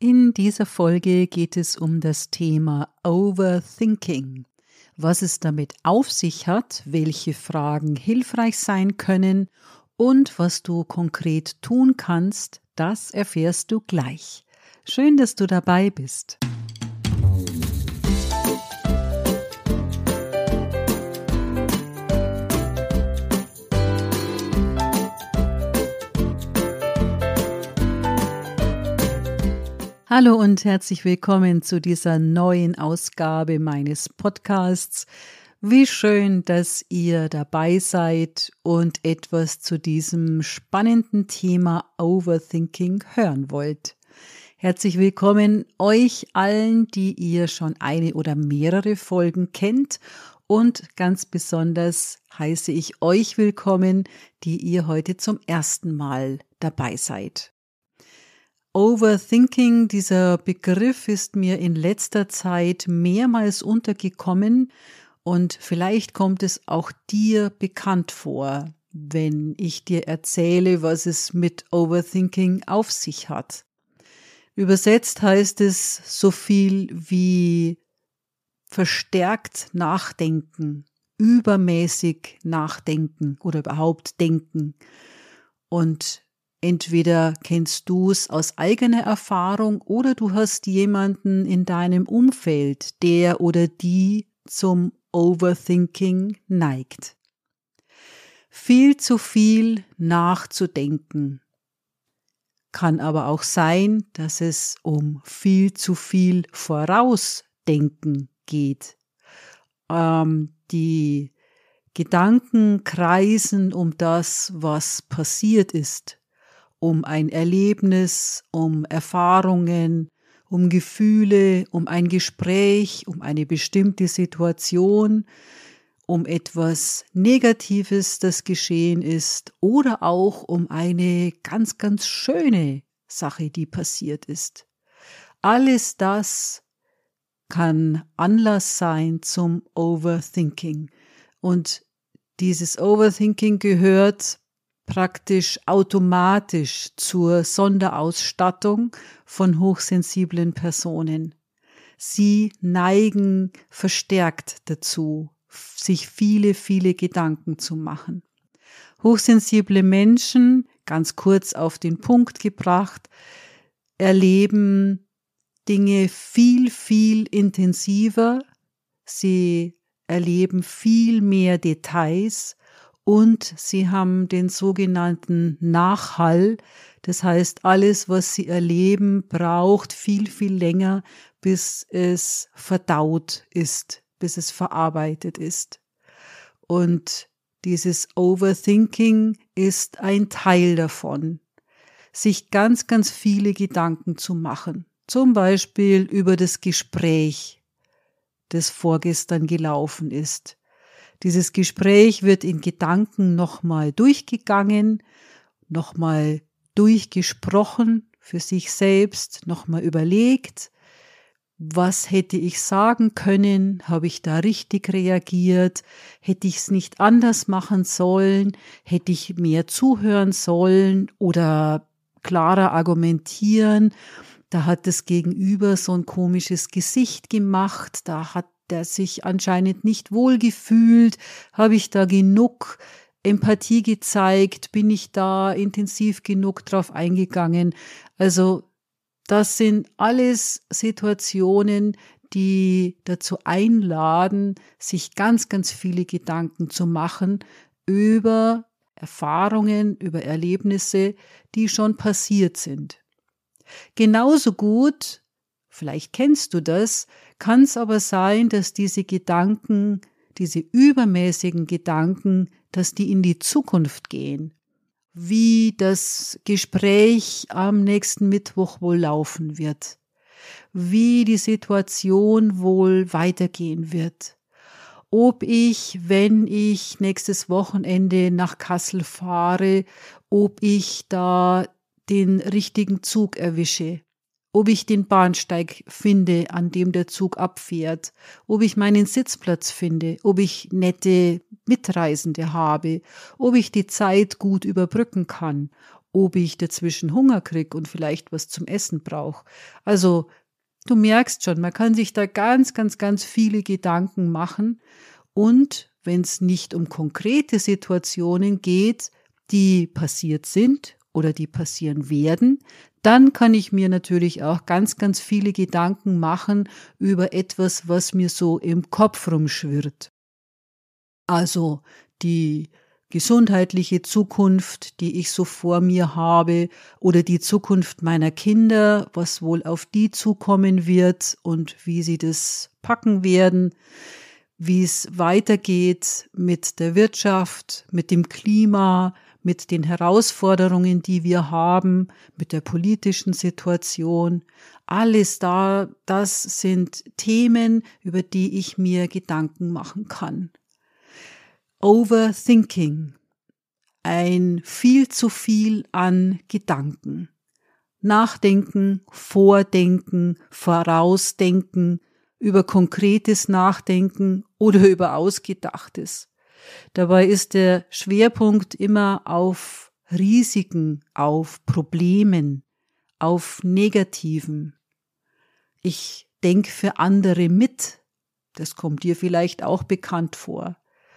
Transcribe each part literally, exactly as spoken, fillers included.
In dieser Folge geht es um das Thema Overthinking. Was es damit auf sich hat, welche Fragen hilfreich sein können und was du konkret tun kannst, das erfährst du gleich. Schön, dass du dabei bist. Hallo und herzlich willkommen zu dieser neuen Ausgabe meines Podcasts. Wie schön, dass ihr dabei seid und etwas zu diesem spannenden Thema Overthinking hören wollt. Herzlich willkommen euch allen, die ihr schon eine oder mehrere Folgen kennt, und ganz besonders heiße ich euch willkommen, die ihr heute zum ersten Mal dabei seid. Overthinking, dieser Begriff ist mir in letzter Zeit mehrmals untergekommen und vielleicht kommt es auch dir bekannt vor, wenn ich dir erzähle, was es mit Overthinking auf sich hat. Übersetzt heißt es so viel wie verstärkt nachdenken, übermäßig nachdenken oder überhaupt denken. Und entweder kennst du es aus eigener Erfahrung oder du hast jemanden in deinem Umfeld, der oder die zum Overthinking neigt. Viel zu viel nachzudenken. Kann aber auch sein, dass es um viel zu viel Vorausdenken geht. Ähm, die Gedanken kreisen um das, was passiert ist. Um ein Erlebnis, um Erfahrungen, um Gefühle, um ein Gespräch, um eine bestimmte Situation, um etwas Negatives, das geschehen ist, oder auch um eine ganz, ganz schöne Sache, die passiert ist. Alles das kann Anlass sein zum Overthinking. Und dieses Overthinking gehört praktisch automatisch zur Sonderausstattung von hochsensiblen Personen. Sie neigen verstärkt dazu, sich viele, viele Gedanken zu machen. Hochsensible Menschen, ganz kurz auf den Punkt gebracht, erleben Dinge viel, viel intensiver. Sie erleben viel mehr Details. Und sie haben den sogenannten Nachhall. Das heißt, alles, was sie erleben, braucht viel, viel länger, bis es verdaut ist, bis es verarbeitet ist. Und dieses Overthinking ist ein Teil davon, sich ganz, ganz viele Gedanken zu machen. Zum Beispiel über das Gespräch, das vorgestern gelaufen ist. Dieses Gespräch wird in Gedanken nochmal durchgegangen, nochmal durchgesprochen für sich selbst, nochmal überlegt, was hätte ich sagen können, habe ich da richtig reagiert, hätte ich es nicht anders machen sollen, hätte ich mehr zuhören sollen oder klarer argumentieren. Da hat das Gegenüber so ein komisches Gesicht gemacht, da hat der sich anscheinend nicht wohl gefühlt, habe ich da genug Empathie gezeigt, bin ich da intensiv genug drauf eingegangen. Also das sind alles Situationen, die dazu einladen, sich ganz, ganz viele Gedanken zu machen über Erfahrungen, über Erlebnisse, die schon passiert sind. Genauso gut, vielleicht kennst du das, kann es aber sein, dass diese Gedanken, diese übermäßigen Gedanken, dass die in die Zukunft gehen. Wie das Gespräch am nächsten Mittwoch wohl laufen wird. Wie die Situation wohl weitergehen wird. Ob ich, wenn ich nächstes Wochenende nach Kassel fahre, ob ich da den richtigen Zug erwische. Ob ich den Bahnsteig finde, an dem der Zug abfährt, ob ich meinen Sitzplatz finde, ob ich nette Mitreisende habe, ob ich die Zeit gut überbrücken kann, ob ich dazwischen Hunger kriege und vielleicht was zum Essen brauche. Also du merkst schon, man kann sich da ganz, ganz, ganz viele Gedanken machen. Und wenn es nicht um konkrete Situationen geht, die passiert sind oder die passieren werden, dann kann ich mir natürlich auch ganz, ganz viele Gedanken machen über etwas, was mir so im Kopf rumschwirrt. Also die gesundheitliche Zukunft, die ich so vor mir habe, oder die Zukunft meiner Kinder, was wohl auf die zukommen wird und wie sie das packen werden, wie es weitergeht mit der Wirtschaft, mit dem Klima, mit den Herausforderungen, die wir haben, mit der politischen Situation. Alles da, das sind Themen, über die ich mir Gedanken machen kann. Overthinking. Ein viel zu viel an Gedanken. Nachdenken, vordenken, vorausdenken, über Konkretes nachdenken oder über Ausgedachtes. Dabei ist der Schwerpunkt immer auf Risiken, auf Problemen, auf Negativen. Ich denke für andere mit. Das kommt dir vielleicht auch bekannt vor.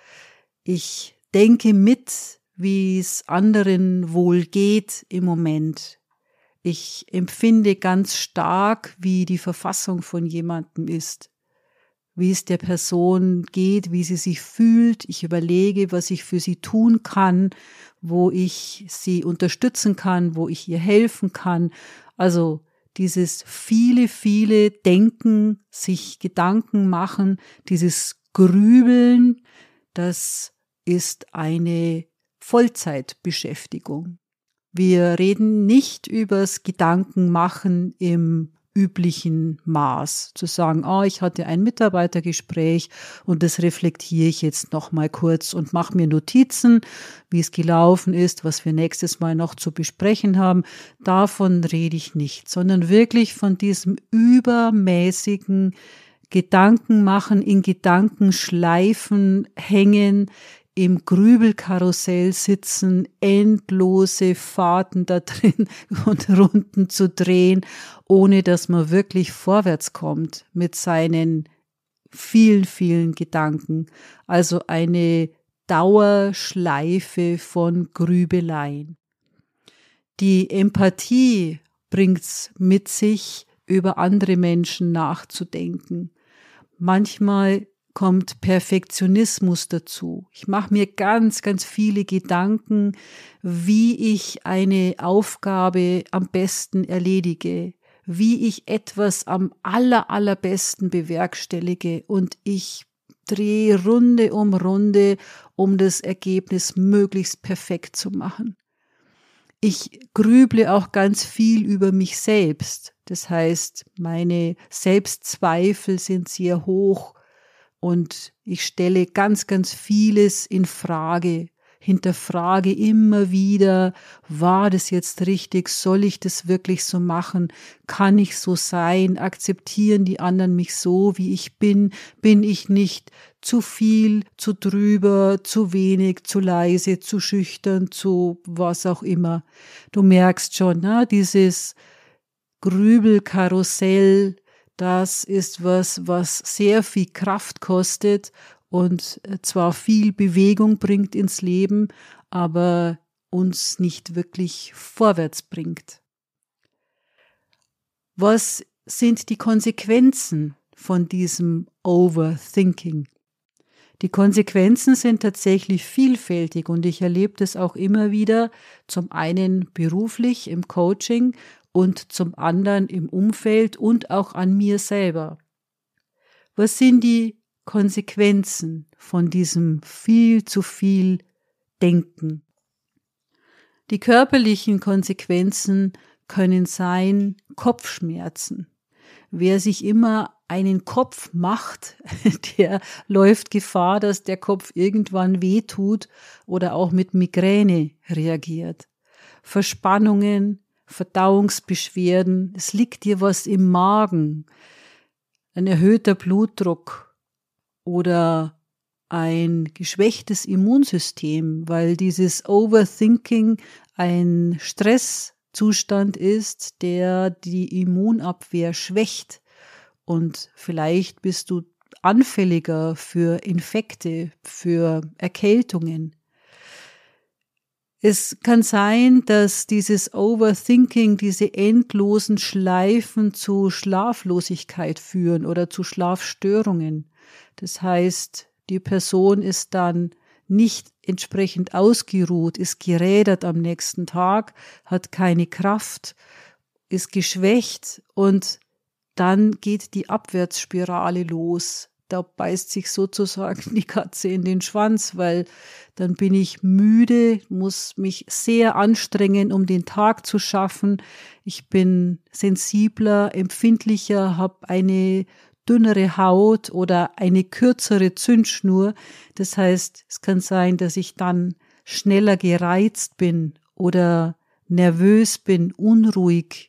Ich denke mit, wie es anderen wohl geht im Moment. Ich empfinde ganz stark, wie die Verfassung von jemandem ist, wie es der Person geht, wie sie sich fühlt. Ich überlege, was ich für sie tun kann, wo ich sie unterstützen kann, wo ich ihr helfen kann. Also dieses viele, viele Denken, sich Gedanken machen, dieses Grübeln, das ist eine Vollzeitbeschäftigung. Wir reden nicht übers Gedankenmachen im üblichen Maß, zu sagen, oh, ich hatte ein Mitarbeitergespräch und das reflektiere ich jetzt noch mal kurz und mache mir Notizen, wie es gelaufen ist, was wir nächstes Mal noch zu besprechen haben. Davon rede ich nicht, sondern wirklich von diesem übermäßigen Gedankenmachen, in Gedankenschleifen hängen, im Grübelkarussell sitzen, endlose Fahrten da drin und Runden zu drehen, ohne dass man wirklich vorwärts kommt mit seinen vielen, vielen Gedanken. Also eine Dauerschleife von Grübeleien. Die Empathie bringt's mit sich, über andere Menschen nachzudenken. Manchmal kommt Perfektionismus dazu. Ich mache mir ganz, ganz viele Gedanken, wie ich eine Aufgabe am besten erledige, wie ich etwas am aller, allerbesten bewerkstellige und ich drehe Runde um Runde, um das Ergebnis möglichst perfekt zu machen. Ich grüble auch ganz viel über mich selbst. Das heißt, meine Selbstzweifel sind sehr hoch. Und ich stelle ganz, ganz vieles in Frage, hinterfrage immer wieder, war das jetzt richtig, soll ich das wirklich so machen, kann ich so sein, akzeptieren die anderen mich so, wie ich bin, bin ich nicht zu viel, zu drüber, zu wenig, zu leise, zu schüchtern, zu was auch immer. Du merkst schon, ne, dieses Grübelkarussell, das ist was, was sehr viel Kraft kostet und zwar viel Bewegung bringt ins Leben, aber uns nicht wirklich vorwärts bringt. Was sind die Konsequenzen von diesem Overthinking? Die Konsequenzen sind tatsächlich vielfältig und ich erlebe das auch immer wieder, zum einen beruflich im Coaching und zum anderen im Umfeld und auch an mir selber. Was sind die Konsequenzen von diesem viel zu viel Denken? Die körperlichen Konsequenzen können sein Kopfschmerzen. Wer sich immer einen Kopf macht, der läuft Gefahr, dass der Kopf irgendwann wehtut oder auch mit Migräne reagiert. Verspannungen, Verdauungsbeschwerden, es liegt dir was im Magen, ein erhöhter Blutdruck oder ein geschwächtes Immunsystem, weil dieses Overthinking ein Stresszustand ist, der die Immunabwehr schwächt. Und vielleicht bist du anfälliger für Infekte, für Erkältungen. Es kann sein, dass dieses Overthinking, diese endlosen Schleifen zu Schlaflosigkeit führen oder zu Schlafstörungen. Das heißt, die Person ist dann nicht entsprechend ausgeruht, ist gerädert am nächsten Tag, hat keine Kraft, ist geschwächt und dann geht die Abwärtsspirale los. Da beißt sich sozusagen die Katze in den Schwanz, weil dann bin ich müde, muss mich sehr anstrengen, um den Tag zu schaffen. Ich bin sensibler, empfindlicher, habe eine dünnere Haut oder eine kürzere Zündschnur. Das heißt, es kann sein, dass ich dann schneller gereizt bin oder nervös bin, unruhig.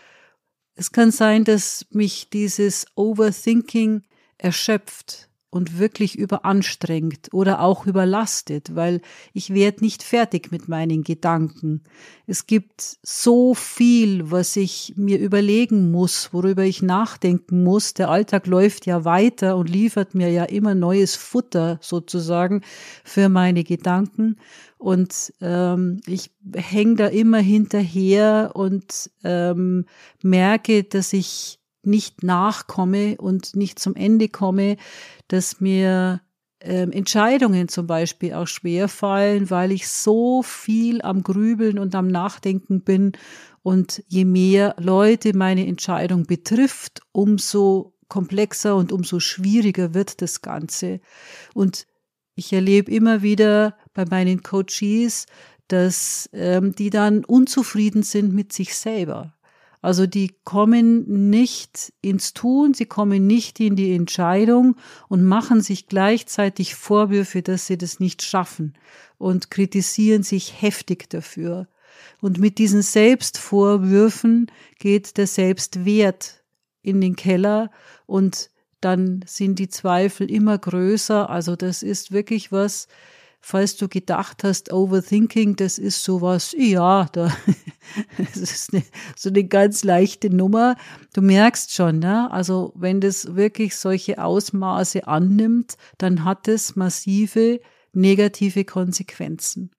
Es kann sein, dass mich dieses Overthinking erschöpft und wirklich überanstrengt oder auch überlastet, weil ich werde nicht fertig mit meinen Gedanken. Es gibt so viel, was ich mir überlegen muss, worüber ich nachdenken muss. Der Alltag läuft ja weiter und liefert mir ja immer neues Futter sozusagen für meine Gedanken. Und ähm, ich hänge da immer hinterher und ähm, merke, dass ich nicht nachkomme und nicht zum Ende komme, dass mir ähm, Entscheidungen zum Beispiel auch schwer fallen, weil ich so viel am Grübeln und am Nachdenken bin. Und je mehr Leute meine Entscheidung betrifft, umso komplexer und umso schwieriger wird das Ganze. Und ich erlebe immer wieder bei meinen Coaches, dass ähm, die dann unzufrieden sind mit sich selber. Also die kommen nicht ins Tun, sie kommen nicht in die Entscheidung und machen sich gleichzeitig Vorwürfe, dass sie das nicht schaffen und kritisieren sich heftig dafür. Und mit diesen Selbstvorwürfen geht der Selbstwert in den Keller und dann sind die Zweifel immer größer. Also das ist wirklich was, falls du gedacht hast, Overthinking, das ist sowas, ja, da, das ist eine, so eine ganz leichte Nummer. Du merkst schon, ne? Also wenn das wirklich solche Ausmaße annimmt, dann hat es massive negative Konsequenzen.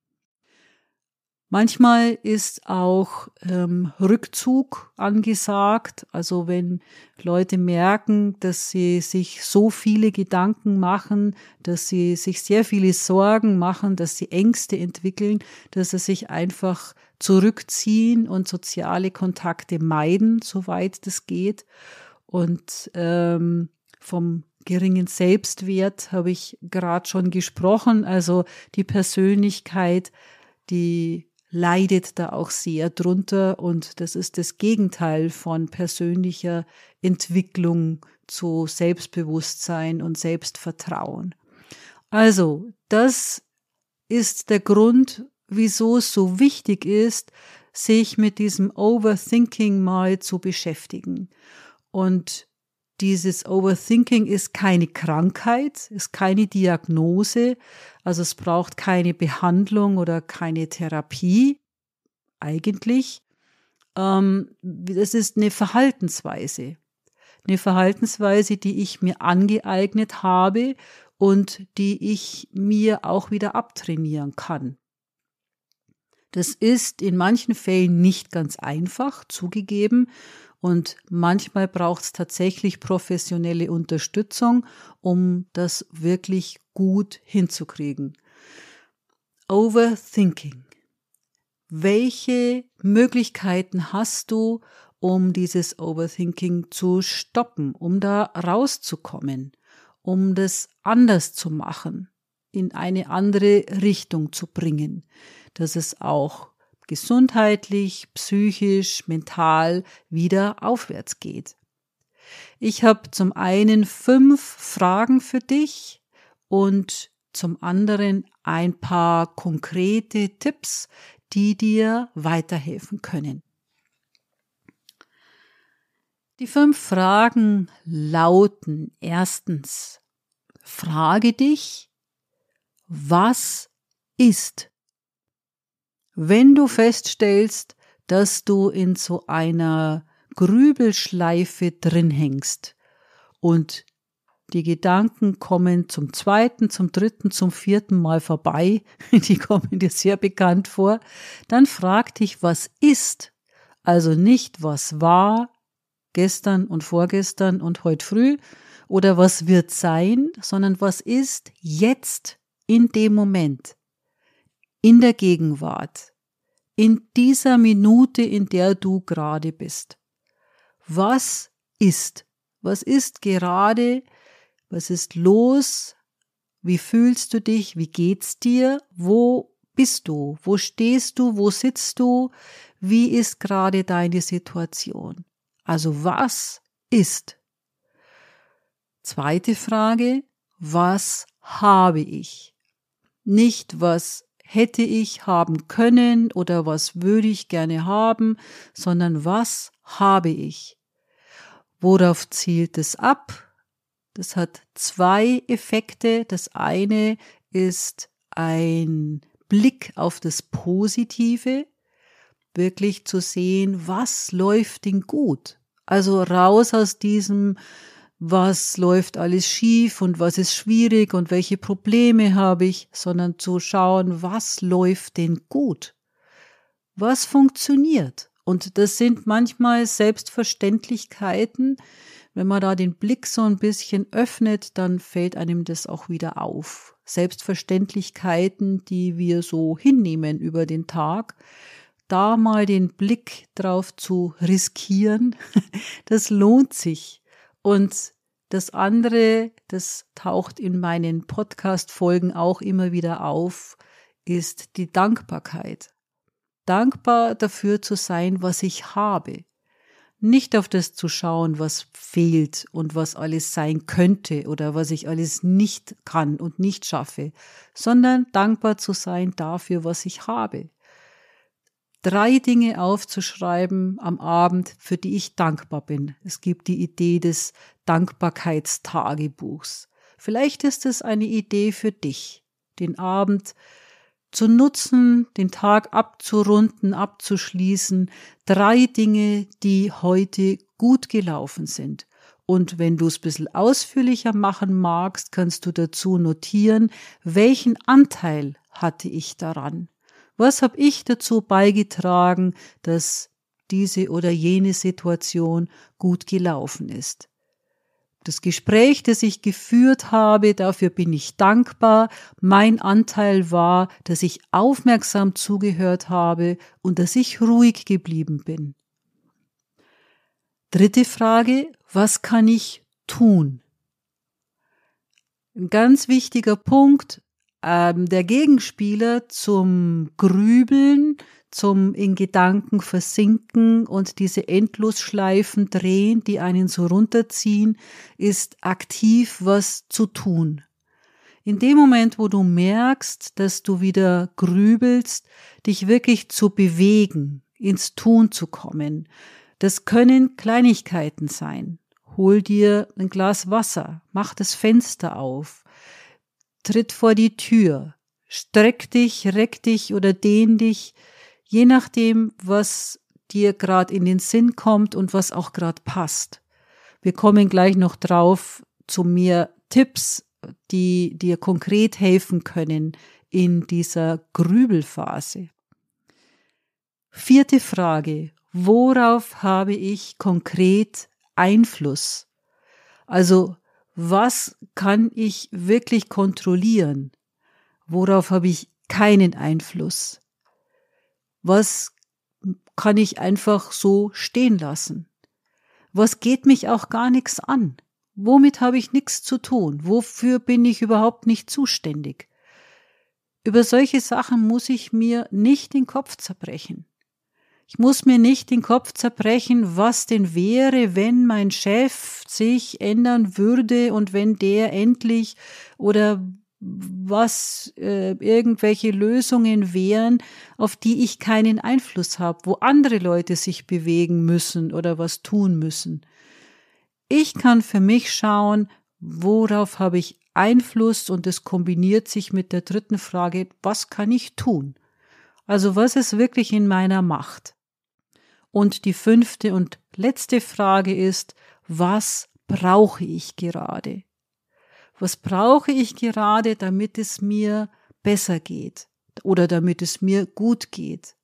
Manchmal ist auch ähm, Rückzug angesagt, also wenn Leute merken, dass sie sich so viele Gedanken machen, dass sie sich sehr viele Sorgen machen, dass sie Ängste entwickeln, dass sie sich einfach zurückziehen und soziale Kontakte meiden, soweit das geht. Und ähm, vom geringen Selbstwert habe ich gerade schon gesprochen, also die Persönlichkeit, die leidet da auch sehr drunter und das ist das Gegenteil von persönlicher Entwicklung zu Selbstbewusstsein und Selbstvertrauen. Also, das ist der Grund, wieso es so wichtig ist, sich mit diesem Overthinking mal zu beschäftigen. Und dieses Overthinking ist keine Krankheit, ist keine Diagnose, also es braucht keine Behandlung oder keine Therapie, eigentlich. Ähm, das ist eine Verhaltensweise, eine Verhaltensweise, die ich mir angeeignet habe und die ich mir auch wieder abtrainieren kann. Das ist in manchen Fällen nicht ganz einfach, zugegeben. Und manchmal braucht es tatsächlich professionelle Unterstützung, um das wirklich gut hinzukriegen. Overthinking. Welche Möglichkeiten hast du, um dieses Overthinking zu stoppen, um da rauszukommen, um das anders zu machen, in eine andere Richtung zu bringen, dass es auch gesundheitlich, psychisch, mental wieder aufwärts geht. Ich habe zum einen fünf Fragen für dich und zum anderen ein paar konkrete Tipps, die dir weiterhelfen können. Die fünf Fragen lauten: Erstens, frage dich, Was ist? Wenn du feststellst, dass du in so einer Grübelschleife drin hängst und die Gedanken kommen zum zweiten, zum dritten, zum vierten Mal vorbei, die kommen dir sehr bekannt vor, dann frag dich, was ist? Also nicht, was war gestern und vorgestern und heute früh oder was wird sein, sondern was ist jetzt in dem Moment, in der Gegenwart, in dieser Minute, in der du gerade bist. Was ist? Was ist gerade? Was ist los? Wie fühlst du dich? Wie geht's dir? Wo bist du? Wo stehst du? Wo sitzt du? Wie ist gerade deine Situation? Also was ist? Zweite Frage, was habe ich? Nicht, was hätte ich haben können oder was würde ich gerne haben, sondern was habe ich? Worauf zielt es ab? Das hat zwei Effekte. Das eine ist ein Blick auf das Positive, wirklich zu sehen, was läuft denn gut? Also raus aus diesem, was läuft alles schief und was ist schwierig und welche Probleme habe ich, sondern zu schauen, was läuft denn gut? Was funktioniert? Und das sind manchmal Selbstverständlichkeiten. Wenn man da den Blick so ein bisschen öffnet, dann fällt einem das auch wieder auf. Selbstverständlichkeiten, die wir so hinnehmen über den Tag, da mal den Blick drauf zu riskieren, das lohnt sich. Und das andere, das taucht in meinen Podcast-Folgen auch immer wieder auf, ist die Dankbarkeit. Dankbar dafür zu sein, was ich habe. Nicht auf das zu schauen, was fehlt und was alles sein könnte oder was ich alles nicht kann und nicht schaffe, sondern dankbar zu sein dafür, was ich habe. Drei Dinge aufzuschreiben am Abend, für die ich dankbar bin. Es gibt die Idee des Dankbarkeitstagebuchs. Vielleicht ist es eine Idee für dich, den Abend zu nutzen, den Tag abzurunden, abzuschließen. Drei Dinge, die heute gut gelaufen sind. Und wenn du es ein bisschen ausführlicher machen magst, kannst du dazu notieren, welchen Anteil hatte ich daran? Was habe ich dazu beigetragen, dass diese oder jene Situation gut gelaufen ist? Das Gespräch, das ich geführt habe, dafür bin ich dankbar. Mein Anteil war, dass ich aufmerksam zugehört habe und dass ich ruhig geblieben bin. Dritte Frage, was kann ich tun? Ein ganz wichtiger Punkt, ähm, der Gegenspieler zum Grübeln, zum in Gedanken versinken und diese Endlosschleifen drehen, die einen so runterziehen, ist aktiv was zu tun. In dem Moment, wo du merkst, dass du wieder grübelst, dich wirklich zu bewegen, ins Tun zu kommen. Das können Kleinigkeiten sein. Hol dir ein Glas Wasser, mach das Fenster auf, tritt vor die Tür, streck dich, reck dich oder dehn dich, je nachdem, was dir gerade in den Sinn kommt und was auch gerade passt. Wir kommen gleich noch drauf zu mehr Tipps, die dir konkret helfen können in dieser Grübelphase. Vierte Frage. Worauf habe ich konkret Einfluss? Also, was kann ich wirklich kontrollieren? Worauf habe ich keinen Einfluss? Was kann ich einfach so stehen lassen? Was geht mich auch gar nichts an? Womit habe ich nichts zu tun? Wofür bin ich überhaupt nicht zuständig? Über solche Sachen muss ich mir nicht den Kopf zerbrechen. Ich muss mir nicht den Kopf zerbrechen, was denn wäre, wenn mein Chef sich ändern würde und wenn der endlich oder was äh, irgendwelche Lösungen wären, auf die ich keinen Einfluss habe, wo andere Leute sich bewegen müssen oder was tun müssen. Ich kann für mich schauen, worauf habe ich beeinflusst und es kombiniert sich mit der dritten Frage, was kann ich tun? Also was ist wirklich in meiner Macht? Und die fünfte und letzte Frage ist, was brauche ich gerade? Was brauche ich gerade, damit es mir besser geht oder damit es mir gut geht?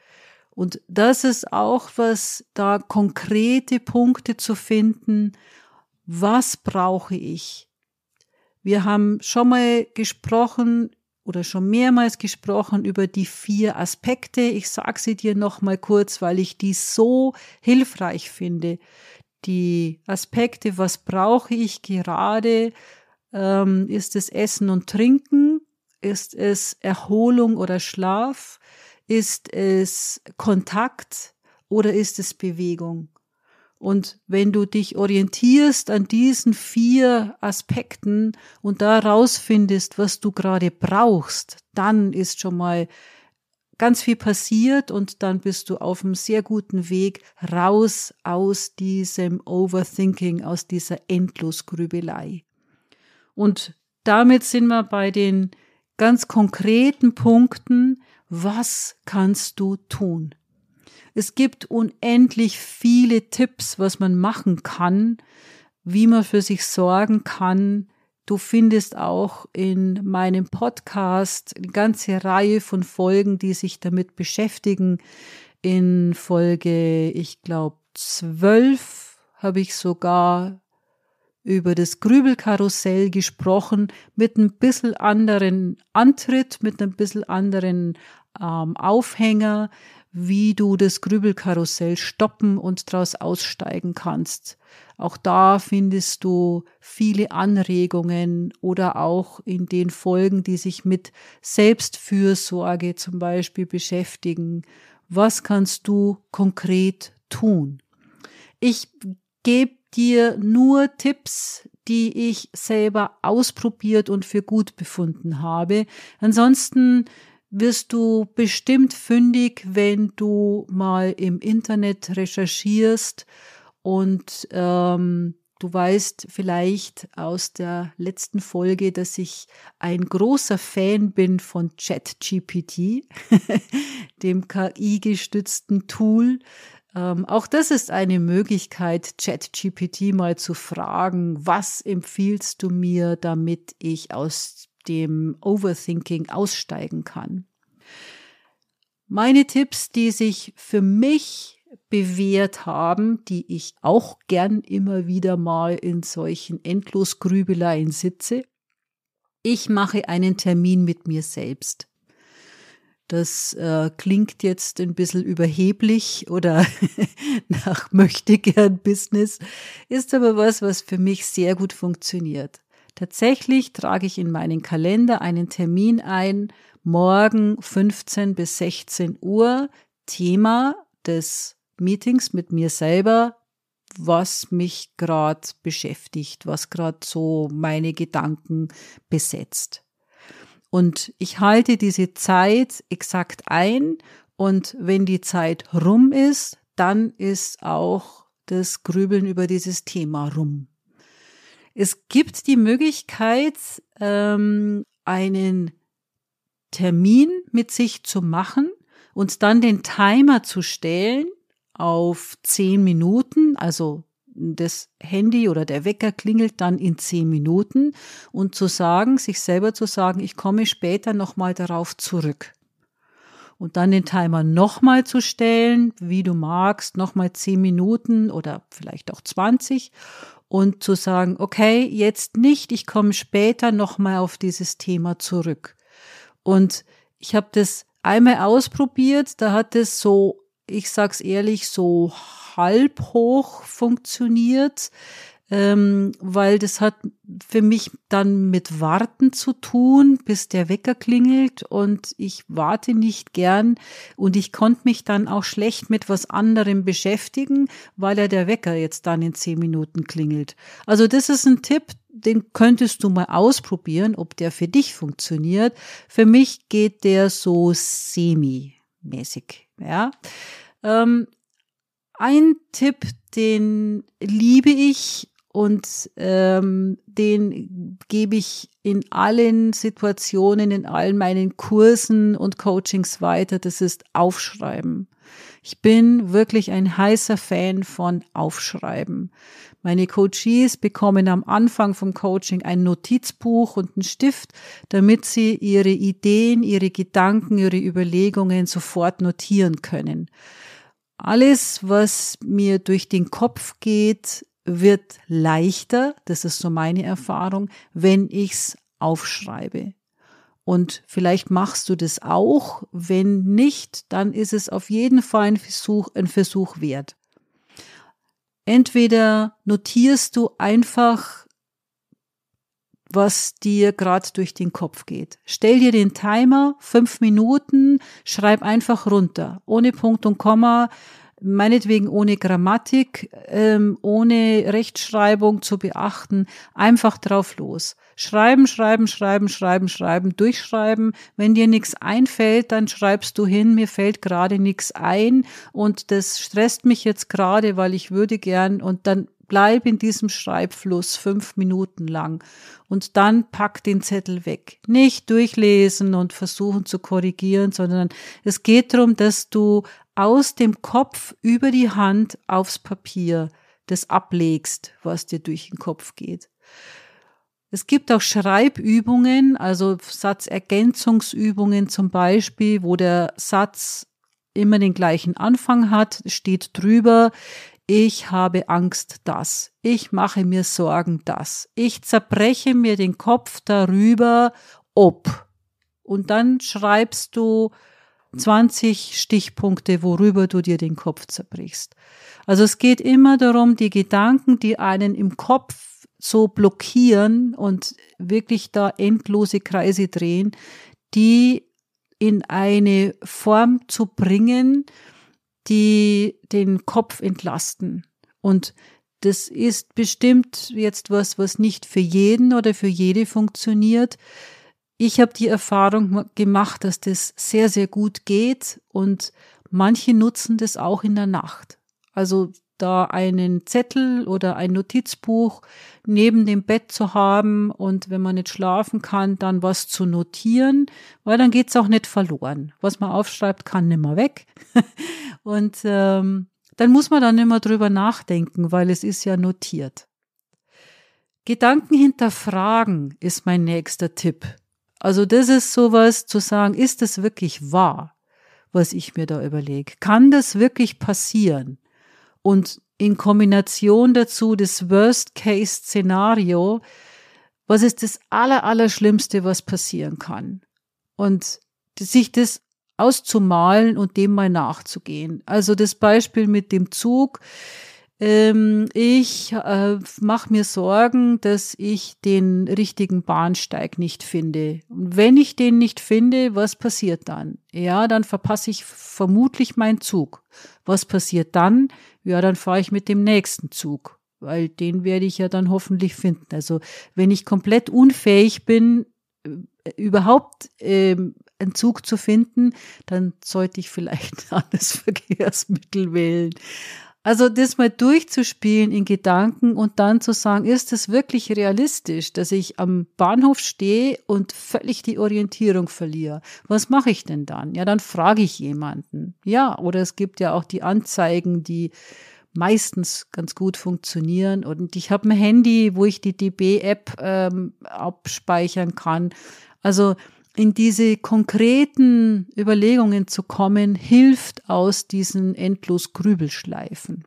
Und das ist auch was, da konkrete Punkte zu finden, was brauche ich? Wir haben schon mal gesprochen oder schon mehrmals gesprochen über die vier Aspekte. Ich sage sie dir noch mal kurz, weil ich die so hilfreich finde. Die Aspekte, was brauche ich gerade? Ähm, ist es Essen und Trinken? Ist es Erholung oder Schlaf? Ist es Kontakt oder ist es Bewegung? Und wenn du dich orientierst an diesen vier Aspekten und da rausfindest, was du gerade brauchst, dann ist schon mal ganz viel passiert und dann bist du auf einem sehr guten Weg raus aus diesem Overthinking, aus dieser Endlosgrübelei. Und damit sind wir bei den ganz konkreten Punkten, was kannst du tun? Es gibt unendlich viele Tipps, was man machen kann, wie man für sich sorgen kann. Du findest auch in meinem Podcast eine ganze Reihe von Folgen, die sich damit beschäftigen. In Folge, ich glaube, zwölf habe ich sogar über das Grübelkarussell gesprochen, mit ein bisschen anderen Antritt, mit ein bisschen anderen ähm, Aufhänger, wie du das Grübelkarussell stoppen und daraus aussteigen kannst. Auch da findest du viele Anregungen oder auch in den Folgen, die sich mit Selbstfürsorge zum Beispiel beschäftigen. Was kannst du konkret tun? Ich gebe dir nur Tipps, die ich selber ausprobiert und für gut befunden habe. Ansonsten wirst du bestimmt fündig, wenn du mal im Internet recherchierst und ähm, du weißt vielleicht aus der letzten Folge, dass ich ein großer Fan bin von ChatGPT, dem K I-gestützten Tool. Ähm, auch das ist eine Möglichkeit, ChatGPT mal zu fragen, was empfiehlst du mir, damit ich aus dem Overthinking aussteigen kann. Meine Tipps, die sich für mich bewährt haben, die ich auch gern immer wieder mal in solchen Endlosgrübeleien sitze. Ich mache einen Termin mit mir selbst. Das äh, klingt jetzt ein bisschen überheblich oder nach Möchtegern-Business, ist aber was, was für mich sehr gut funktioniert. Tatsächlich trage ich in meinen Kalender einen Termin ein, morgen fünfzehn bis sechzehn Uhr, Thema des Meetings mit mir selber, was mich gerade beschäftigt, was gerade so meine Gedanken besetzt. Und ich halte diese Zeit exakt ein und wenn die Zeit rum ist, dann ist auch das Grübeln über dieses Thema rum. Es gibt die Möglichkeit, ähm, einen Termin mit sich zu machen und dann den Timer zu stellen auf zehn Minuten, also das Handy oder der Wecker klingelt dann in zehn Minuten und zu sagen, sich selber zu sagen, ich komme später nochmal darauf zurück. Und dann den Timer nochmal zu stellen, wie du magst, nochmal zehn Minuten oder vielleicht auch zwanzig und zu sagen, okay, jetzt nicht, ich komme später nochmal auf dieses Thema zurück. Und ich habe das einmal ausprobiert, da hat es so, ich sag's ehrlich, so halb hoch funktioniert, ähm, weil das hat für mich dann mit Warten zu tun, bis der Wecker klingelt und ich warte nicht gern und ich konnte mich dann auch schlecht mit was anderem beschäftigen, weil ja der Wecker jetzt dann in zehn Minuten klingelt. Also das ist ein Tipp, den könntest du mal ausprobieren, ob der für dich funktioniert. Für mich geht der so semi-mäßig, ja. Ähm, Ein Tipp, den liebe ich und ähm, den gebe ich in allen Situationen, in all meinen Kursen und Coachings weiter. Das ist Aufschreiben. Ich bin wirklich ein heißer Fan von Aufschreiben. Meine Coachees bekommen am Anfang vom Coaching ein Notizbuch und einen Stift, damit sie ihre Ideen, ihre Gedanken, ihre Überlegungen sofort notieren können. Alles, was mir durch den Kopf geht, wird leichter, das ist so meine Erfahrung, wenn ich's aufschreibe. Und vielleicht machst du das auch. Wenn nicht, dann ist es auf jeden Fall ein Versuch, ein Versuch wert. Entweder notierst du einfach, was dir gerade durch den Kopf geht. Stell dir den Timer, fünf Minuten, schreib einfach runter, ohne Punkt und Komma, meinetwegen ohne Grammatik, ähm, ohne Rechtschreibung zu beachten, einfach drauf los. Schreiben, schreiben, schreiben, schreiben, schreiben, durchschreiben. Wenn dir nichts einfällt, dann schreibst du hin, mir fällt gerade nichts ein und das stresst mich jetzt gerade, weil ich würde gern, und dann bleib in diesem Schreibfluss fünf Minuten lang und dann pack den Zettel weg. Nicht durchlesen und versuchen zu korrigieren, sondern es geht darum, dass du aus dem Kopf über die Hand aufs Papier das ablegst, was dir durch den Kopf geht. Es gibt auch Schreibübungen, also Satzergänzungsübungen zum Beispiel, wo der Satz immer den gleichen Anfang hat, steht drüber: Ich habe Angst, dass. Ich mache mir Sorgen, dass. Ich zerbreche mir den Kopf darüber, ob. Und dann schreibst du zwanzig Stichpunkte, worüber du dir den Kopf zerbrichst. Also es geht immer darum, die Gedanken, die einen im Kopf so blockieren und wirklich da endlose Kreise drehen, die in eine Form zu bringen, die den Kopf entlasten. Und das ist bestimmt jetzt was, was nicht für jeden oder für jede funktioniert. Ich habe die Erfahrung gemacht, dass das sehr, sehr gut geht und manche nutzen das auch in der Nacht. Also da einen Zettel oder ein Notizbuch neben dem Bett zu haben und wenn man nicht schlafen kann, dann was zu notieren, weil dann geht's auch nicht verloren. Was man aufschreibt, kann nimmer weg. Und ähm, dann muss man dann immer drüber nachdenken, weil es ist ja notiert. Gedanken hinterfragen ist mein nächster Tipp. Also das ist sowas zu sagen, ist das wirklich wahr, was ich mir da überlege? Kann das wirklich passieren? Und in Kombination dazu das Worst-Case-Szenario, was ist das Aller, Allerschlimmste, was passieren kann? Und sich das auszumalen und dem mal nachzugehen. Also das Beispiel mit dem Zug. Ähm, ich äh, mache mir Sorgen, dass ich den richtigen Bahnsteig nicht finde. Und wenn ich den nicht finde, was passiert dann? Ja, dann verpasse ich vermutlich meinen Zug. Was passiert dann? Ja, dann fahre ich mit dem nächsten Zug, weil den werde ich ja dann hoffentlich finden. Also wenn ich komplett unfähig bin, überhaupt ähm, einen Zug zu finden, dann sollte ich vielleicht ein anderes Verkehrsmittel wählen. Also das mal durchzuspielen in Gedanken und dann zu sagen, ist es wirklich realistisch, dass ich am Bahnhof stehe und völlig die Orientierung verliere? Was mache ich denn dann? Ja, dann frage ich jemanden. Ja, oder es gibt ja auch die Anzeigen, die meistens ganz gut funktionieren. Und ich habe ein Handy, wo ich die D B-App ähm, abspeichern kann. Also in diese konkreten Überlegungen zu kommen, hilft aus diesen endlos Grübelschleifen.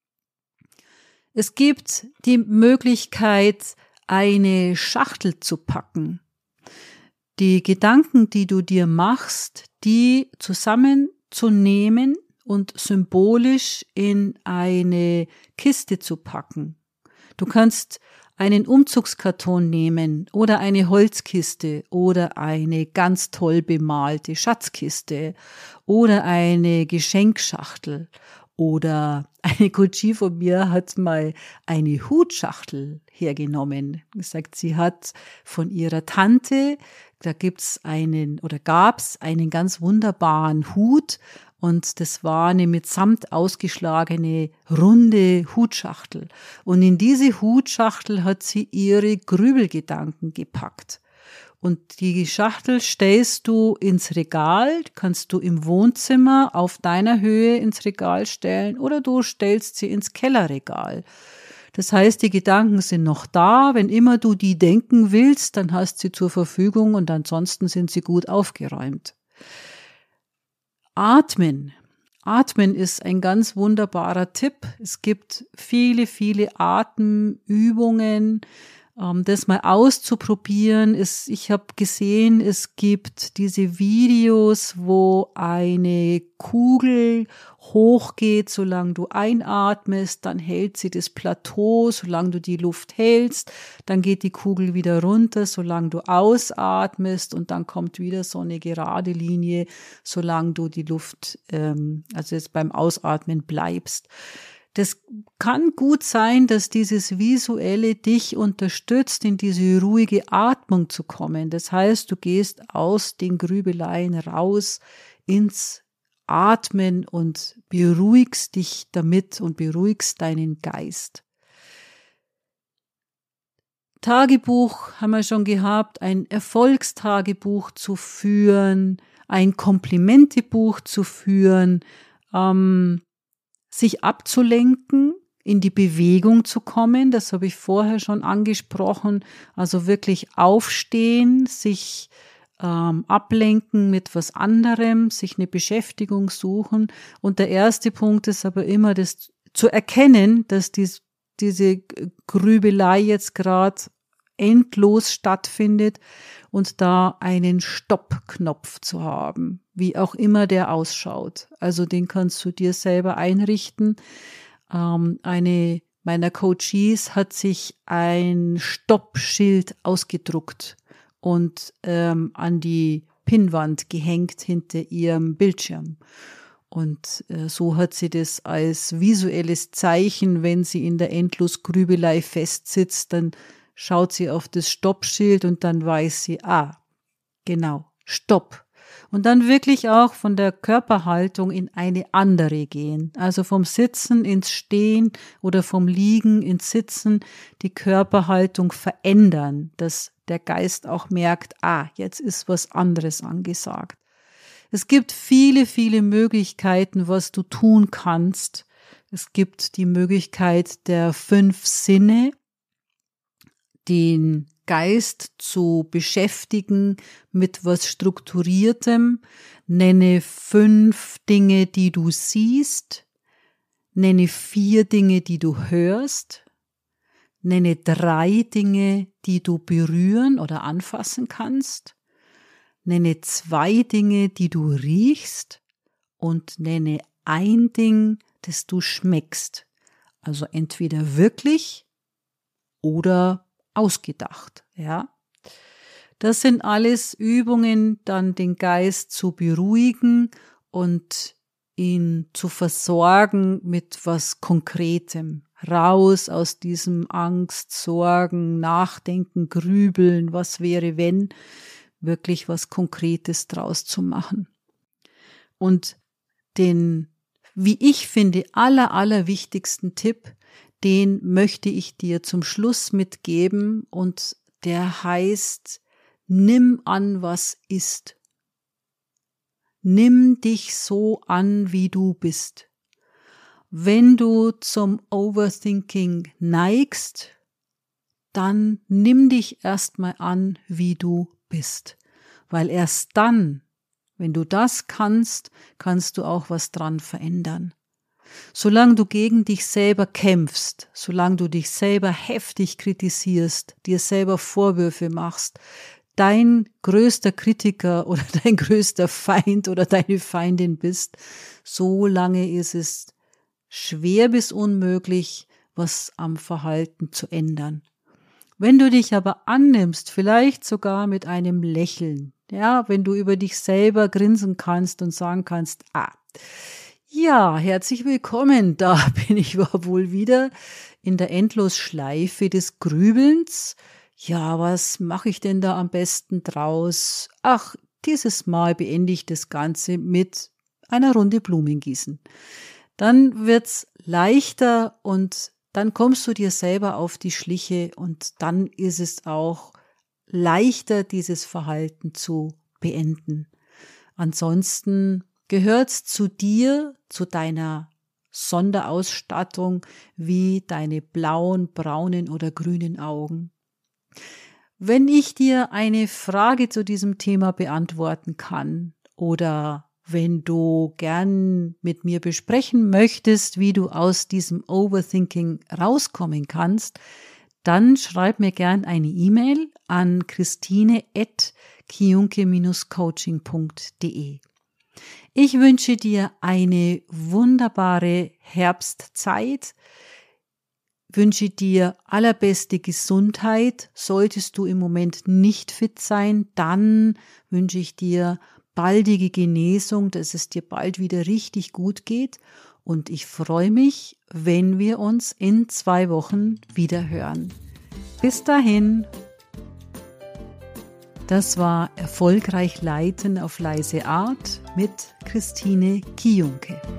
Es gibt die Möglichkeit, eine Schachtel zu packen. Die Gedanken, die du dir machst, die zusammenzunehmen und symbolisch in eine Kiste zu packen. Du kannst einen Umzugskarton nehmen oder eine Holzkiste oder eine ganz toll bemalte Schatzkiste oder eine Geschenkschachtel oder eine Coachie von mir hat mal eine Hutschachtel hergenommen. Gesagt, sie hat von ihrer Tante, da gibt's einen oder gab's einen ganz wunderbaren Hut Und das war eine mit Samt ausgeschlagene, runde Hutschachtel. Und in diese Hutschachtel hat sie ihre Grübelgedanken gepackt. Und die Schachtel stellst du ins Regal, kannst du im Wohnzimmer auf deiner Höhe ins Regal stellen oder du stellst sie ins Kellerregal. Das heißt, die Gedanken sind noch da. Wenn immer du die denken willst, dann hast sie zur Verfügung und ansonsten sind sie gut aufgeräumt. Atmen. Atmen ist ein ganz wunderbarer Tipp. Es gibt viele, viele Atemübungen. Das mal auszuprobieren ist, ich habe gesehen, es gibt diese Videos, wo eine Kugel hochgeht, solange du einatmest, dann hält sie das Plateau, solange du die Luft hältst, dann geht die Kugel wieder runter, solange du ausatmest und dann kommt wieder so eine gerade Linie, solange du die Luft, ähm, also jetzt beim Ausatmen bleibst. Das kann gut sein, dass dieses Visuelle dich unterstützt, in diese ruhige Atmung zu kommen. Das heißt, du gehst aus den Grübeleien raus ins Atmen und beruhigst dich damit und beruhigst deinen Geist. Tagebuch haben wir schon gehabt, ein Erfolgstagebuch zu führen, ein Komplimentebuch zu führen, ähm, sich abzulenken, in die Bewegung zu kommen, das habe ich vorher schon angesprochen, also wirklich aufstehen, sich ähm, ablenken mit was anderem, sich eine Beschäftigung suchen. Und der erste Punkt ist aber immer, das zu erkennen, dass dies, diese Grübelei jetzt gerade endlos stattfindet und da einen Stoppknopf zu haben, wie auch immer der ausschaut. Also den kannst du dir selber einrichten. Ähm, eine meiner Coaches hat sich ein Stoppschild ausgedruckt und ähm, an die Pinnwand gehängt hinter ihrem Bildschirm. Und äh, so hat sie das als visuelles Zeichen, wenn sie in der Endlosgrübelei festsitzt, dann schaut sie auf das Stoppschild und dann weiß sie, ah, genau, Stopp. Und dann wirklich auch von der Körperhaltung in eine andere gehen. Also vom Sitzen ins Stehen oder vom Liegen ins Sitzen die Körperhaltung verändern, dass der Geist auch merkt, ah, jetzt ist was anderes angesagt. Es gibt viele, viele Möglichkeiten, was du tun kannst. Es gibt die Möglichkeit der fünf Sinne, den Geist zu beschäftigen mit was Strukturiertem. Nenne fünf Dinge, die du siehst. Nenne vier Dinge, die du hörst. Nenne drei Dinge, die du berühren oder anfassen kannst. Nenne zwei Dinge, die du riechst. Und nenne ein Ding, das du schmeckst. Also entweder wirklich oder ausgedacht, ja. Das sind alles Übungen, dann den Geist zu beruhigen und ihn zu versorgen mit was Konkretem. Raus aus diesem Angst, Sorgen, Nachdenken, Grübeln, was wäre wenn, wirklich was Konkretes draus zu machen. Und den, wie ich finde, aller, aller wichtigsten Tipp, den möchte ich dir zum Schluss mitgeben und der heißt, nimm an, was ist. Nimm dich so an, wie du bist. Wenn du zum Overthinking neigst, dann nimm dich erstmal an, wie du bist. Weil erst dann, wenn du das kannst, kannst du auch was dran verändern. Solange du gegen dich selber kämpfst, solange du dich selber heftig kritisierst, dir selber Vorwürfe machst, dein größter Kritiker oder dein größter Feind oder deine Feindin bist, so lange ist es schwer bis unmöglich, was am Verhalten zu ändern. Wenn du dich aber annimmst, vielleicht sogar mit einem Lächeln, ja, wenn du über dich selber grinsen kannst und sagen kannst, ah, ja, herzlich willkommen, da bin ich wohl wieder in der Endlosschleife des Grübelns. Ja, was mache ich denn da am besten draus? Ach, dieses Mal beende ich das Ganze mit einer Runde Blumen gießen. Dann wird's leichter und dann kommst du dir selber auf die Schliche und dann ist es auch leichter, dieses Verhalten zu beenden. Ansonsten gehört's zu dir, zu deiner Sonderausstattung, wie deine blauen, braunen oder grünen Augen. Wenn ich dir eine Frage zu diesem Thema beantworten kann oder wenn du gern mit mir besprechen möchtest, wie du aus diesem Overthinking rauskommen kannst, dann schreib mir gern eine E-Mail an christine at kiunke Bindestrich coaching punkt de. Ich wünsche dir eine wunderbare Herbstzeit, wünsche dir allerbeste Gesundheit. Solltest du im Moment nicht fit sein, dann wünsche ich dir baldige Genesung, dass es dir bald wieder richtig gut geht. Und ich freue mich, wenn wir uns in zwei Wochen wieder hören. Bis dahin. Das war Erfolgreich Leiten auf leise Art mit Christine Kiunke.